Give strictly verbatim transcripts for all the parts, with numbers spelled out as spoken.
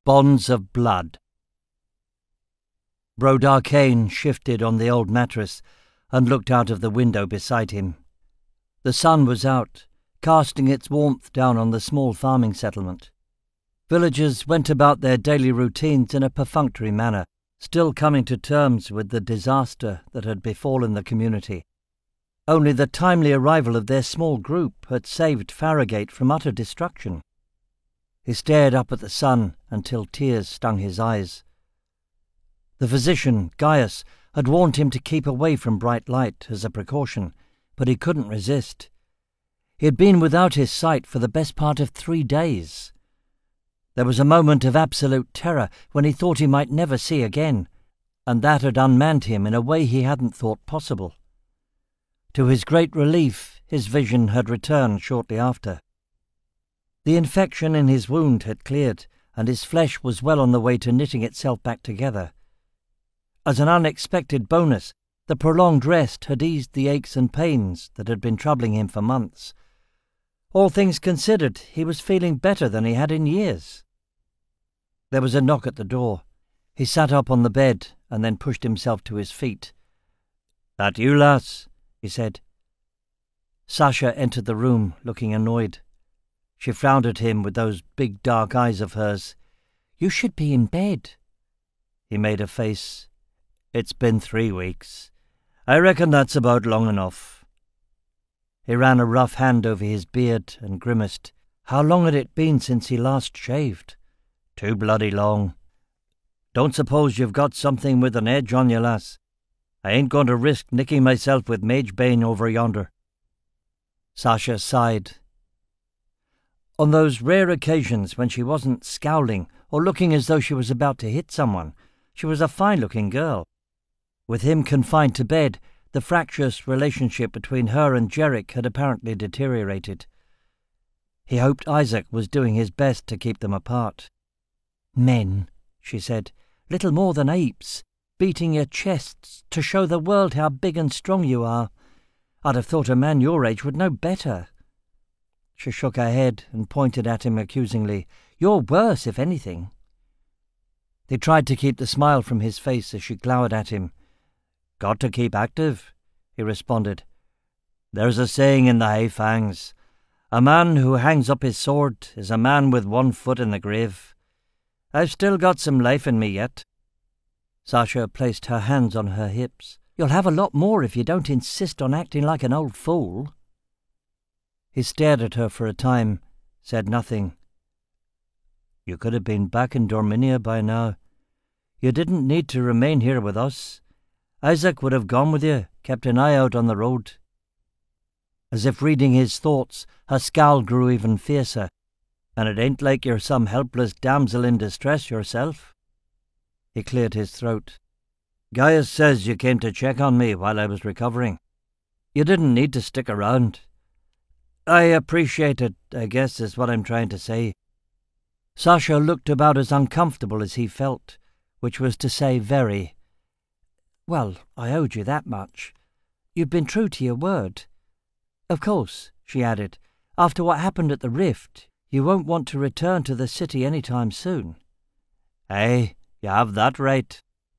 Bonds of Blood. Brodar Kane shifted on the old mattress and looked out of the window beside him. The sun was out, casting its warmth down on the small farming settlement. Villagers went about their daily routines in a perfunctory manner, still coming to terms with the disaster that had befallen the community. Only the timely arrival of their small group had saved Farrogate from utter destruction. He stared up at the sun until tears stung his eyes. The physician, Gaius, had warned him to keep away from bright light as a precaution, but he couldn't resist. He had been without his sight for the best part of three days. There was a moment of absolute terror when he thought he might never see again, and that had unmanned him in a way he hadn't thought possible. To his great relief, his vision had returned shortly after. The infection in his wound had cleared, and his flesh was well on the way to knitting itself back together. As an unexpected bonus, the prolonged rest had eased the aches and pains that had been troubling him for months. All things considered, he was feeling better than he had in years. There was a knock at the door. He sat up on the bed and then pushed himself to his feet. "That you, lass?" he said. Sasha entered the room, looking annoyed. She frowned at him with those big dark eyes of hers. "You should be in bed." He made a face. "It's been three weeks. I reckon that's about long enough." He ran a rough hand over his beard and grimaced. How long had it been since he last shaved? Too bloody long. "Don't suppose you've got something with an edge on you, lass? I ain't going to risk nicking myself with Magebane over yonder." Sasha sighed. On those rare occasions when she wasn't scowling or looking as though she was about to hit someone, she was a fine-looking girl. With him confined to bed, the fractious relationship between her and Jerrick had apparently deteriorated. He hoped Isaac was doing his best to keep them apart. "Men," she said, "little more than apes, beating your chests to show the world how big and strong you are. I'd have thought a man your age would know better." She shook her head and pointed at him accusingly. "You're worse, if anything." He tried to keep the smile from his face as she glowered at him. "Got to keep active," he responded. "There's a saying in the Hayfangs, a man who hangs up his sword is a man with one foot in the grave. I've still got some life in me yet." Sasha placed her hands on her hips. "You'll have a lot more if you don't insist on acting like an old fool." He stared at her for a time, said nothing. "You could have been back in Dorminia by now. You didn't need to remain here with us. Isaac would have gone with you, kept an eye out on the road." As if reading his thoughts, her scowl grew even fiercer. "And it ain't like you're some helpless damsel in distress yourself." He cleared his throat. "Gaius says you came to check on me while I was recovering. You didn't need to stick around. I appreciate it, I guess, is what I'm trying to say." Sasha looked about as uncomfortable as he felt, which was to say very. "Well, I owed you that much. You've been true to your word. Of course," she added, "after what happened at the Rift, you won't want to return to the city any time soon." "Aye, you have that right."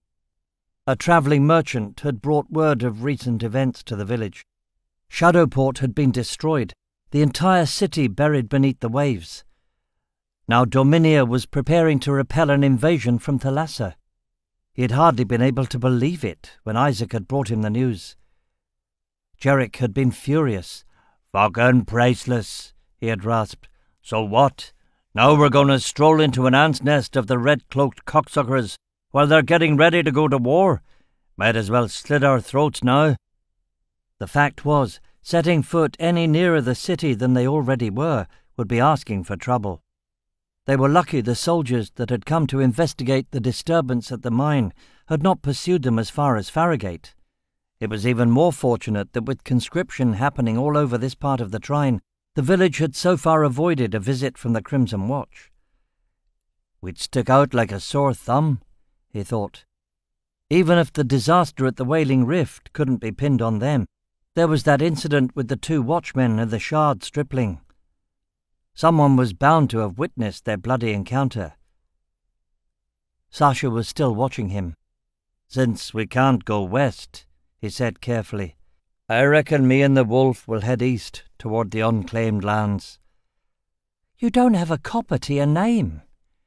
A travelling merchant had brought word of recent events to the village. Shadowport had been destroyed, the entire city buried beneath the waves. Now Dorminia was preparing to repel an invasion from Thalassa. He had hardly been able to believe it when Isaac had brought him the news. Jerrick had been furious. "Fucking priceless," he had rasped. "So what? Now we're going to stroll into an ant's nest of the red-cloaked cocksuckers while they're getting ready to go to war? Might as well slit our throats now." The fact was, setting foot any nearer the city than they already were would be asking for trouble. They were lucky the soldiers that had come to investigate the disturbance at the mine had not pursued them as far as Farrogate. It was even more fortunate that with conscription happening all over this part of the Trine, the village had so far avoided a visit from the Crimson Watch. "We'd stick out like a sore thumb," he thought. Even if the disaster at the Wailing Rift couldn't be pinned on them, there was that incident with the two watchmen and the shard stripling. Someone was bound to have witnessed their bloody encounter. Sasha was still watching him. "Since we can't go west," he said carefully, "I reckon me and the wolf will head east toward the unclaimed lands." "You don't have a copper to your name."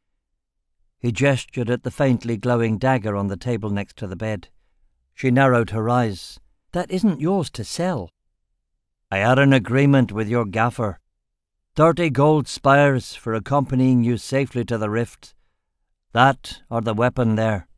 He gestured at the faintly glowing dagger on the table next to the bed. She narrowed her eyes. "That isn't yours to sell." "I had an agreement with your gaffer. Thirty gold spires for accompanying you safely to the rift. That or the weapon there."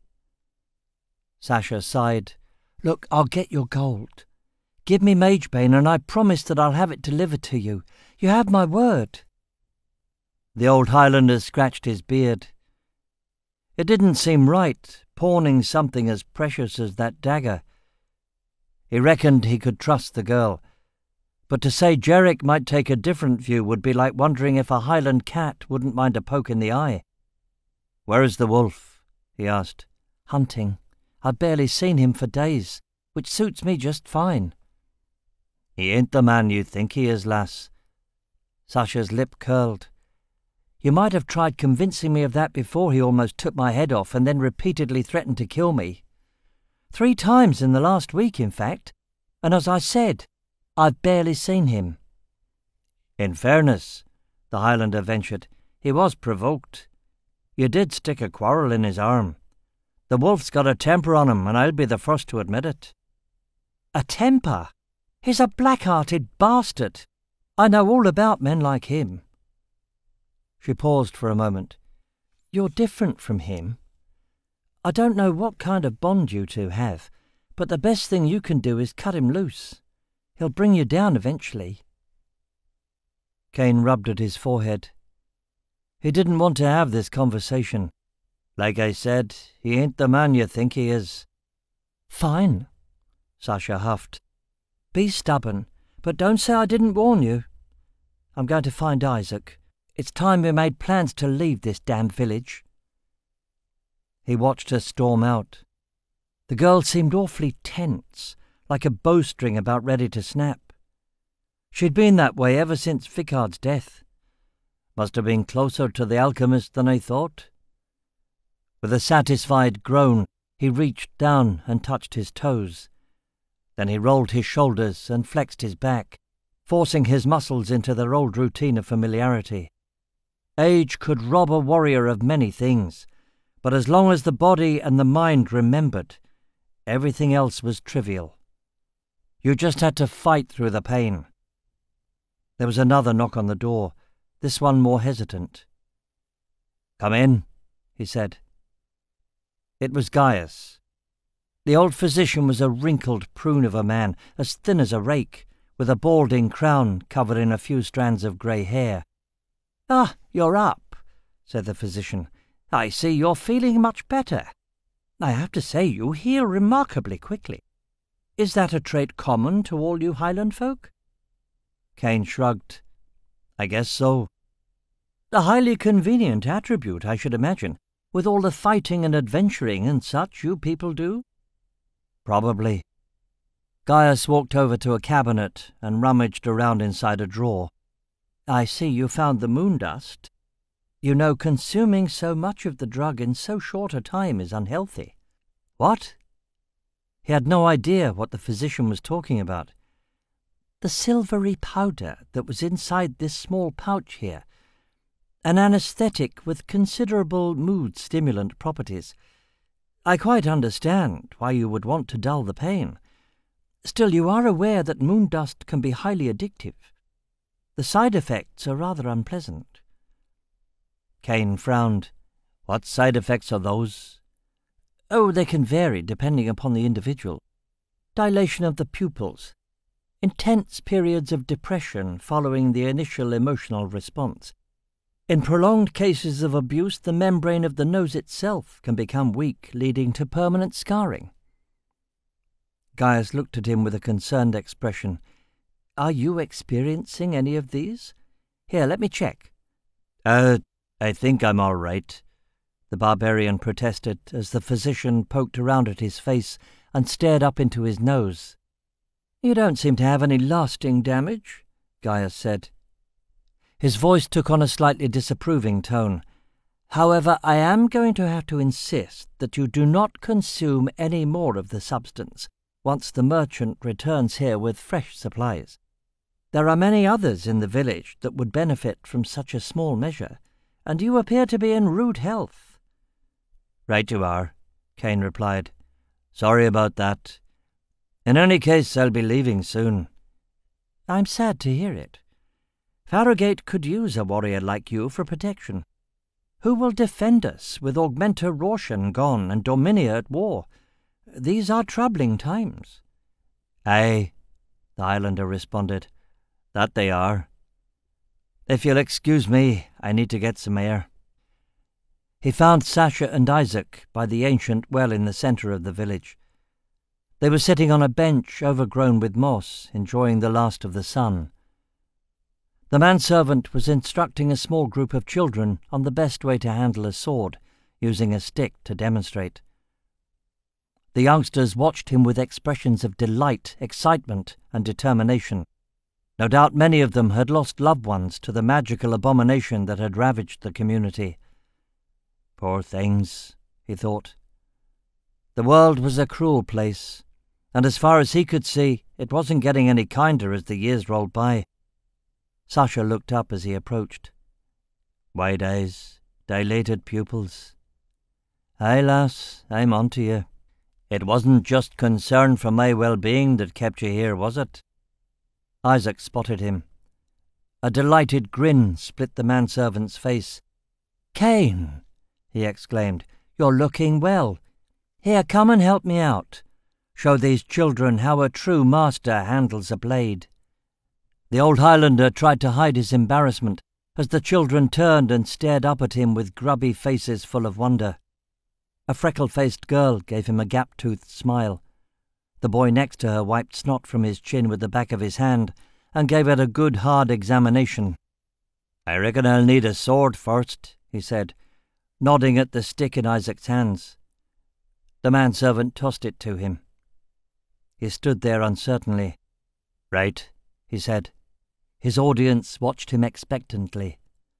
Sasha sighed. "Look, I'll get your gold. Give me Magebane and I promise that I'll have it delivered to you. You have my word." The old Highlander scratched his beard. It didn't seem right, pawning something as precious as that dagger. He reckoned he could trust the girl, but to say Jerrick might take a different view would be like wondering if a Highland cat wouldn't mind a poke in the eye. "Where is the wolf?" he asked. "Hunting. I've barely seen him for days, which suits me just fine." "He ain't the man you think he is, lass." Sasha's lip curled. "You might have tried convincing me of that before he almost took my head off and then repeatedly threatened to kill me. Three times in the last week, in fact. And as I said, I've barely seen him." "In fairness," the Highlander ventured, "he was provoked. You did stick a quarrel in his arm. The wolf's got a temper on him, and I'll be the first to admit it." "A temper? He's a black-hearted bastard. I know all about men like him." She paused for a moment. "You're different from him. I don't know what kind of bond you two have, but the best thing you can do is cut him loose. He'll bring you down eventually." Cain rubbed at his forehead. He didn't want to have this conversation. "Like I said, he ain't the man you think he is." "Fine," Sasha huffed. "Be stubborn, but don't say I didn't warn you. I'm going to find Isaac. It's time we made plans to leave this damned village." He watched her storm out. The girl seemed awfully tense, like a bowstring about ready to snap. She'd been that way ever since Ficard's death. Must have been closer to the alchemist than I thought. With a satisfied groan, he reached down and touched his toes. Then he rolled his shoulders and flexed his back, forcing his muscles into their old routine of familiarity. Age could rob a warrior of many things, but as long as the body and the mind remembered, everything else was trivial. You just had to fight through the pain. There was another knock on the door, this one more hesitant. "Come in," he said. It was Gaius. The old physician was a wrinkled prune of a man, as thin as a rake, with a balding crown covered in a few strands of grey hair. "Ah, you're up," said the physician. "I see you're feeling much better. I have to say you heal remarkably quickly. Is that a trait common to all you Highland folk?" Cain shrugged. "I guess so." "A highly convenient attribute, I should imagine, with all the fighting and adventuring and such you people do?" "Probably." Gaius walked over to a cabinet and rummaged around inside a drawer. "I see you found the moon dust. You know, consuming so much of the drug in so short a time is unhealthy." "What?" He had no idea what the physician was talking about. "The silvery powder that was inside this small pouch here. An anesthetic with considerable mood-stimulant properties. I quite understand why you would want to dull the pain. Still, you are aware that moon dust can be highly addictive. The side effects are rather unpleasant." Cain frowned. "What side effects are those?" "Oh, they can vary depending upon the individual. Dilation of the pupils. Intense periods of depression following the initial emotional response. In prolonged cases of abuse, the membrane of the nose itself can become weak, leading to permanent scarring." Gaius looked at him with a concerned expression. "Are you experiencing any of these? Here, let me check." Uh, I think I'm all right," the barbarian protested as the physician poked around at his face and stared up into his nose. "You don't seem to have any lasting damage," Gaius said. His voice took on a slightly disapproving tone. However, I am going to have to insist that you do not consume any more of the substance once the merchant returns here with fresh supplies. There are many others in the village that would benefit from such a small measure, and you appear to be in rude health." "Right you are," Cain replied. "Sorry about that. In any case, I'll be leaving soon." "I'm sad to hear it. Farrowgate could use a warrior like you for protection. Who will defend us with Augmenta Rorschan gone and Dominia at war? These are troubling times." "Aye," the Highlander responded. "That they are. If you'll excuse me, I need to get some air." He found Sasha and Isaac by the ancient well in the centre of the village. They were sitting on a bench overgrown with moss, enjoying the last of the sun. The manservant was instructing a small group of children on the best way to handle a sword, using a stick to demonstrate. The youngsters watched him with expressions of delight, excitement, and determination. No doubt many of them had lost loved ones to the magical abomination that had ravaged the community. Poor things, he thought. The world was a cruel place, and as far as he could see, it wasn't getting any kinder as the years rolled by. Sasha looked up as he approached. Wide eyes, dilated pupils. "Aye, lass, I'm on to you. It wasn't just concern for my well-being that kept you here, was it?" Isaac spotted him. A delighted grin split the manservant's face. "Cain," he exclaimed, "you're looking well. Here, come and help me out. Show these children how a true master handles a blade." The old Highlander tried to hide his embarrassment as the children turned and stared up at him with grubby faces full of wonder. A freckle-faced girl gave him a gap-toothed smile. The boy next to her wiped snot from his chin with the back of his hand and gave it a good hard examination. "I reckon I'll need a sword first," he said, nodding at the stick in Isaac's hands. The manservant tossed it to him. He stood there uncertainly. "Right," he said. His audience watched him expectantly.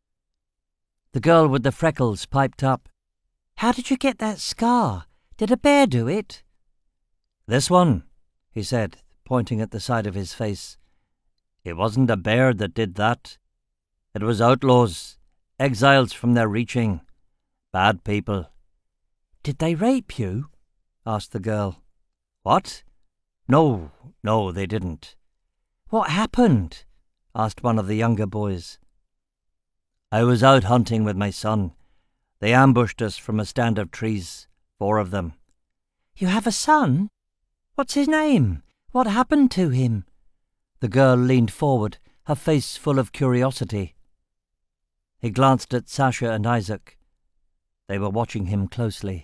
The girl with the freckles piped up. "How did you get that scar? Did a bear do it?" "This one," he said, pointing at the side of his face. "It wasn't a bear that did that. It was outlaws, exiles from their reaching. Bad people." "Did they rape you?" asked the girl. "What? No, no, they didn't." "What happened?" asked one of the younger boys. "I was out hunting with my son. They ambushed us from a stand of trees, four of them." "You have a son? What's his name? What happened to him?" The girl leaned forward, her face full of curiosity. He glanced at Sasha and Isaac. They were watching him closely.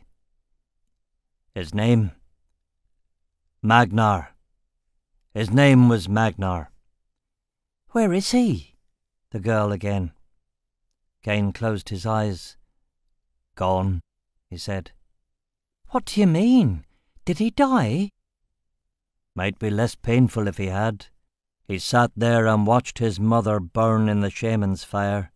"His name? Magnar. His name was Magnar." "Where is he?" The girl again. Cain closed his eyes. "Gone," he said. "What do you mean? Did he die?" "Might be less painful if he had. He sat there and watched his mother burn in the shaman's fire.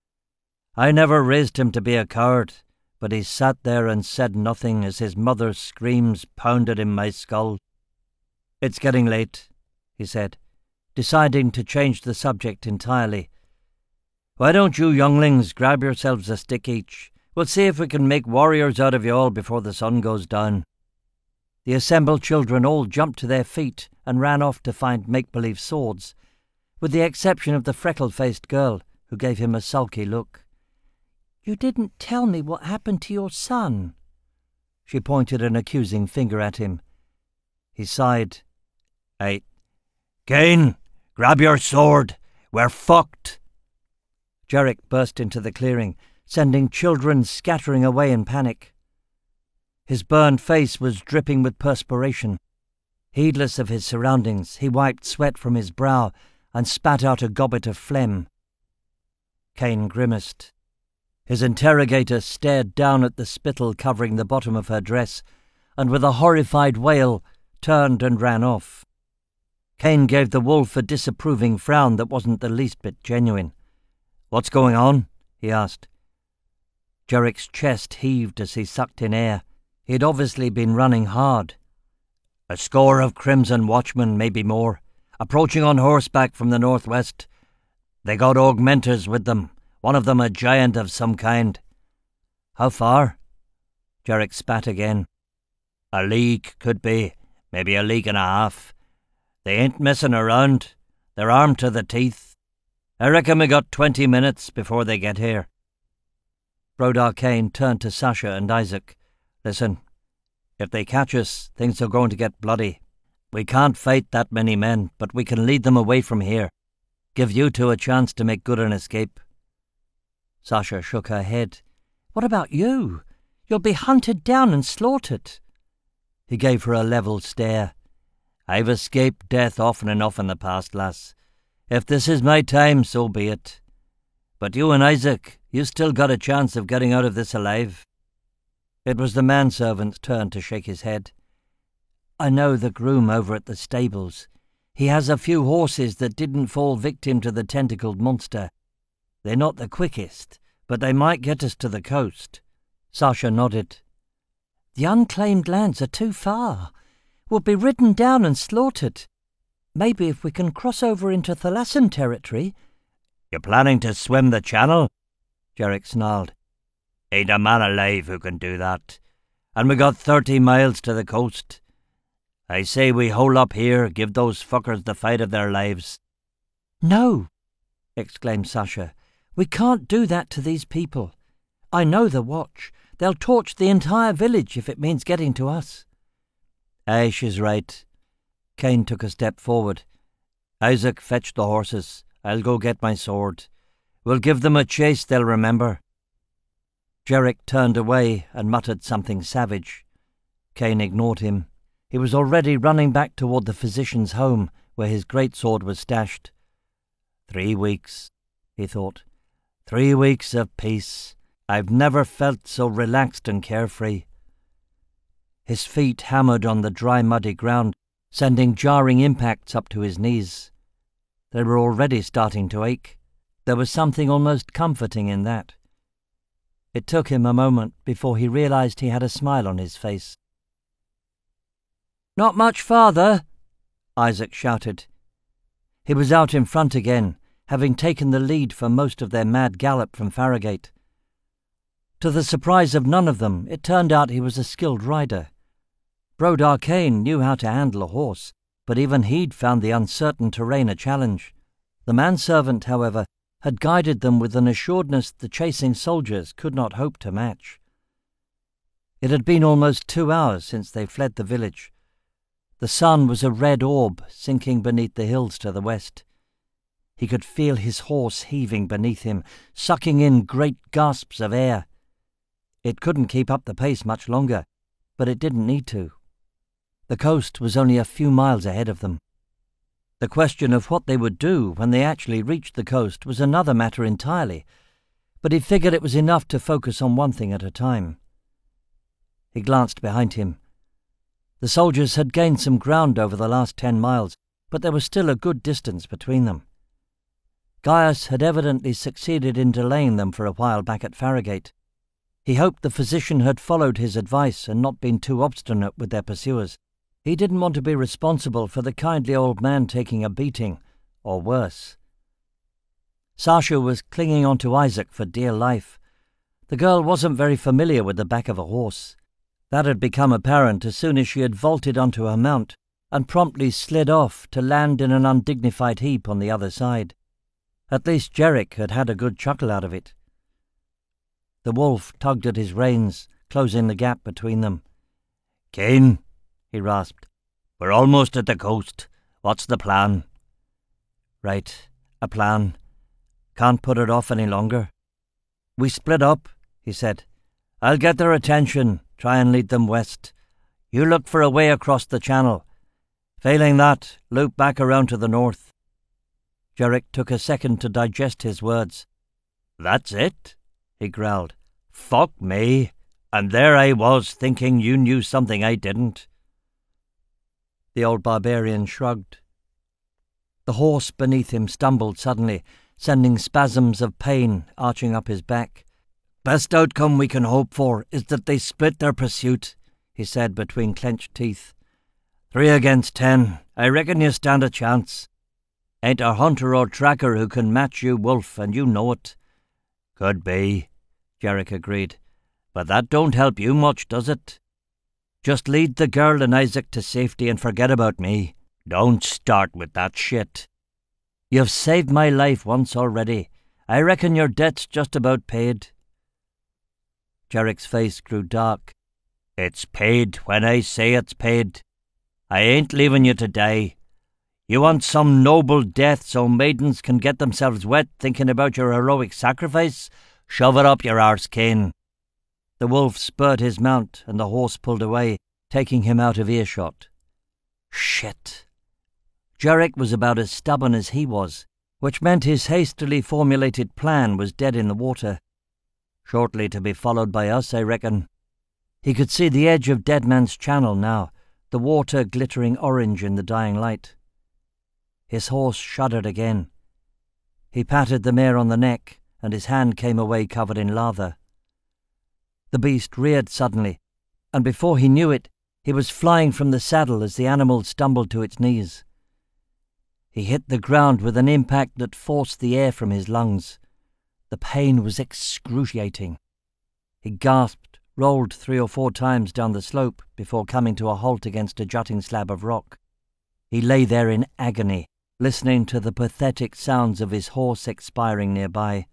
I never raised him to be a coward, but he sat there and said nothing as his mother's screams pounded in my skull. It's getting late," he said, deciding to change the subject entirely. "Why don't you younglings grab yourselves a stick each? We'll see if we can make warriors out of you all before the sun goes down." The assembled children all jumped to their feet and ran off to find make-believe swords, with the exception of the freckle-faced girl, who gave him a sulky look. "You didn't tell me what happened to your son." She pointed an accusing finger at him. He sighed. "I... Cain, grab your sword. We're fucked." Jerick burst into the clearing, sending children scattering away in panic. His burned face was dripping with perspiration. Heedless of his surroundings, he wiped sweat from his brow and spat out a gobbet of phlegm. Cain grimaced. His interrogator stared down at the spittle covering the bottom of her dress, and with a horrified wail, turned and ran off. Cain gave the wolf a disapproving frown that wasn't the least bit genuine. "What's going on?" he asked. Jerik's chest heaved as he sucked in air. He'd obviously been running hard. A score of Crimson Watchmen, maybe more, approaching on horseback from the northwest. They got augmenters with them, one of them a giant of some kind. How far? Jerik spat again. A league, could be, maybe a league and a half. They ain't messing around. They're armed to the teeth. I reckon we got twenty minutes before they get here. Brodar Kane turned to Sasha and Isaac. Listen, if they catch us, things are going to get bloody. We can't fight that many men, but we can lead them away from here. Give you two a chance to make good an escape. Sasha shook her head. What about you? You'll be hunted down and slaughtered. He gave her a level stare. I've escaped death often enough in the past, lass. If this is my time, so be it. But you and Isaac, you still got a chance of getting out of this alive. It was the manservant's turn to shake his head. I know the groom over at the stables. He has a few horses that didn't fall victim to the tentacled monster. They're not the quickest, but they might get us to the coast. Sasha nodded. The unclaimed lands are too far. We'll be ridden down and slaughtered. Maybe if we can cross over into Thalassan territory... You're planning to swim the channel? Jerik snarled. Ain't a man alive who can do that. And we got thirty miles to the coast. I say we hole up here, give those fuckers the fight of their lives. No, exclaimed Sasha. We can't do that to these people. I know the Watch. They'll torch the entire village if it means getting to us. Aye, she's right. Kane took a step forward. Isaac, fetch the horses. I'll go get my sword. We'll give them a chase they'll remember. Jerik turned away and muttered something savage. Kane ignored him. He was already running back toward the physician's home, where his greatsword was stashed. Three weeks, he thought. Three weeks of peace. I've never felt so relaxed and carefree. His feet hammered on the dry, muddy ground, sending jarring impacts up to his knees. They were already starting to ache. There was something almost comforting in that. It took him a moment before he realized he had a smile on his face. Not much farther, Isaac shouted. He was out in front again, having taken the lead for most of their mad gallop from Farragate. To the surprise of none of them, it turned out he was a skilled rider. Brodar Kane knew how to handle a horse, but even he'd found the uncertain terrain a challenge. The manservant, however, had guided them with an assuredness the chasing soldiers could not hope to match. It had been almost two hours since they fled the village. The sun was a red orb sinking beneath the hills to the west. He could feel his horse heaving beneath him, sucking in great gasps of air. It couldn't keep up the pace much longer, but it didn't need to. The coast was only a few miles ahead of them. The question of what they would do when they actually reached the coast was another matter entirely, but he figured it was enough to focus on one thing at a time. He glanced behind him. The soldiers had gained some ground over the last ten miles, but there was still a good distance between them. Gaius had evidently succeeded in delaying them for a while back at Farragate. He hoped the physician had followed his advice and not been too obstinate with their pursuers. He didn't want to be responsible for the kindly old man taking a beating, or worse. Sasha was clinging on to Isaac for dear life. The girl wasn't very familiar with the back of a horse. That had become apparent as soon as she had vaulted onto her mount and promptly slid off to land in an undignified heap on the other side. At least Jerik had had a good chuckle out of it. The wolf tugged at his reins, closing the gap between them. "Kane," he rasped, "we're almost at the coast. What's the plan?" "Right, a plan. Can't put it off any longer." "We split up," he said. "I'll get their attention, try and lead them west. You look for a way across the channel. Failing that, loop back around to the north." Jerik took a second to digest his words. "That's it?" he growled. "Fuck me. And there I was thinking you knew something I didn't." The old barbarian shrugged. The horse beneath him stumbled suddenly, sending spasms of pain arching up his back. Best outcome we can hope for is that they split their pursuit, he said between clenched teeth. Three against ten. I reckon you stand a chance. Ain't a hunter or tracker who can match you, Wolf, and you know it. Could be, Jarek agreed. But that don't help you much, does it? Just lead the girl and Isaac to safety and forget about me. Don't start with that shit. You've saved my life once already. I reckon your debt's just about paid. Jarek's face grew dark. It's paid when I say it's paid. I ain't leaving you to die. You want some noble death so maidens can get themselves wet thinking about your heroic sacrifice? Shove it up your arse, Cain. The wolf spurred his mount, and the horse pulled away, taking him out of earshot. Shit. Jarek was about as stubborn as he was, which meant his hastily formulated plan was dead in the water. Shortly to be followed by us, I reckon. He could see the edge of Deadman's Channel now, the water glittering orange in the dying light. His horse shuddered again. He patted the mare on the neck, and his hand came away covered in lather. The beast reared suddenly, and before he knew it, he was flying from the saddle as the animal stumbled to its knees. He hit the ground with an impact that forced the air from his lungs. The pain was excruciating. He gasped, rolled three or four times down the slope before coming to a halt against a jutting slab of rock. He lay there in agony, listening to the pathetic sounds of his horse expiring nearby.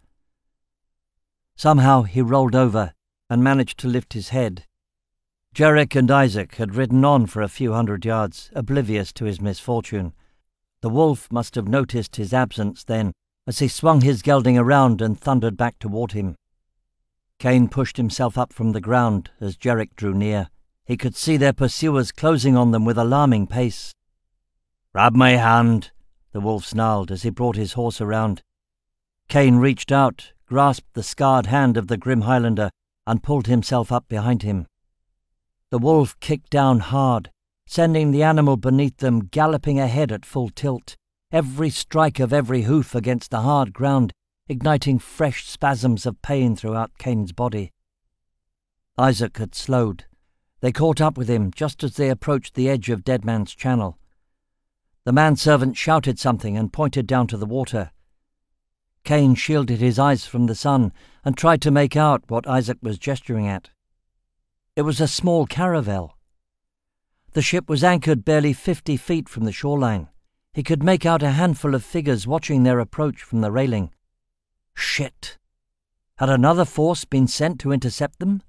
Somehow he rolled over and managed to lift his head. Jarek and Isaac had ridden on for a few hundred yards, oblivious to his misfortune. The wolf must have noticed his absence then, as he swung his gelding around and thundered back toward him. Cain pushed himself up from the ground as Jarek drew near. He could see their pursuers closing on them with alarming pace. "Grab my hand," the wolf snarled as he brought his horse around. Cain reached out, grasped the scarred hand of the grim Highlander, and pulled himself up behind him. The wolf kicked down hard, sending the animal beneath them galloping ahead at full tilt, every strike of every hoof against the hard ground igniting fresh spasms of pain throughout Cain's body. Isaac had slowed. They caught up with him just as they approached the edge of Deadman's Channel. The manservant shouted something and pointed down to the water. Cain shielded his eyes from the sun and tried to make out what Isaac was gesturing at. It was a small caravel. The ship was anchored barely fifty feet from the shoreline. He could make out a handful of figures watching their approach from the railing. Shit! Had another force been sent to intercept them?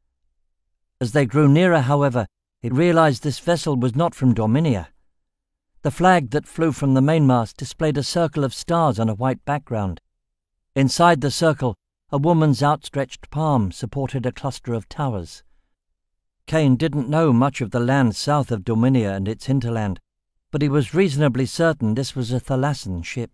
As they grew nearer, however, he realized this vessel was not from Dominia. The flag that flew from the mainmast displayed a circle of stars on a white background. Inside the circle, a woman's outstretched palm supported a cluster of towers. Cain didn't know much of the land south of Dominia and its hinterland, but he was reasonably certain this was a Thalassan ship.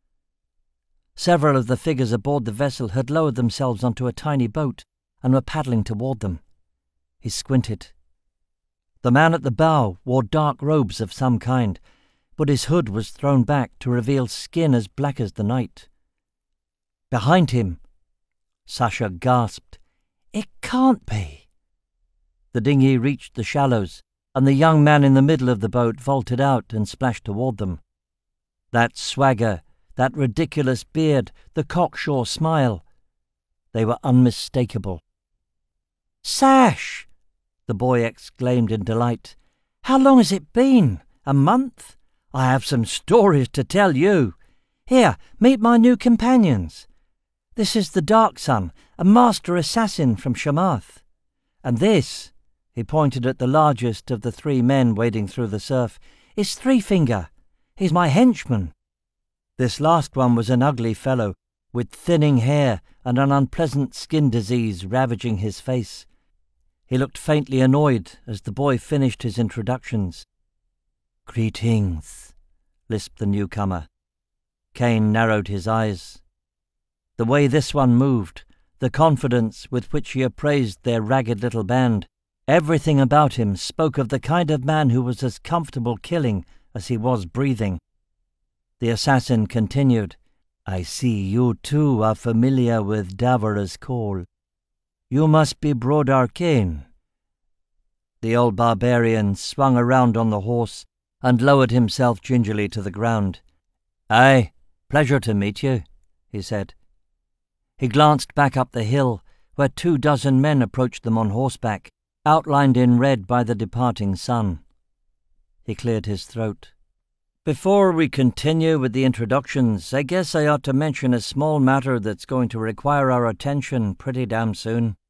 Several of the figures aboard the vessel had lowered themselves onto a tiny boat and were paddling toward them. He squinted. The man at the bow wore dark robes of some kind, but his hood was thrown back to reveal skin as black as the night. Behind him, Sasha gasped, "It can't be!" The dinghy reached the shallows, and the young man in the middle of the boat vaulted out and splashed toward them. That swagger, that ridiculous beard, the cocksure smile, they were unmistakable. "Sash!" the boy exclaimed in delight. "How long has it been? A month? I have some stories to tell you. Here, meet my new companions. This is the Dark Sun, a master assassin from Shamath. And this," he pointed at the largest of the three men wading through the surf, "is Three Finger. He's my henchman." This last one was an ugly fellow, with thinning hair and an unpleasant skin disease ravaging his face. He looked faintly annoyed as the boy finished his introductions. "Greetings," lisped the newcomer. Cain narrowed his eyes. The way this one moved, the confidence with which he appraised their ragged little band, everything about him spoke of the kind of man who was as comfortable killing as he was breathing. The assassin continued, "I see you too are familiar with Davara's Call. You must be Brodar Kane." The old barbarian swung around on the horse and lowered himself gingerly to the ground. "Aye, pleasure to meet you," he said. He glanced back up the hill, where two dozen men approached them on horseback, outlined in red by the departing sun. He cleared his throat. "Before we continue with the introductions, I guess I ought to mention a small matter that's going to require our attention pretty damn soon.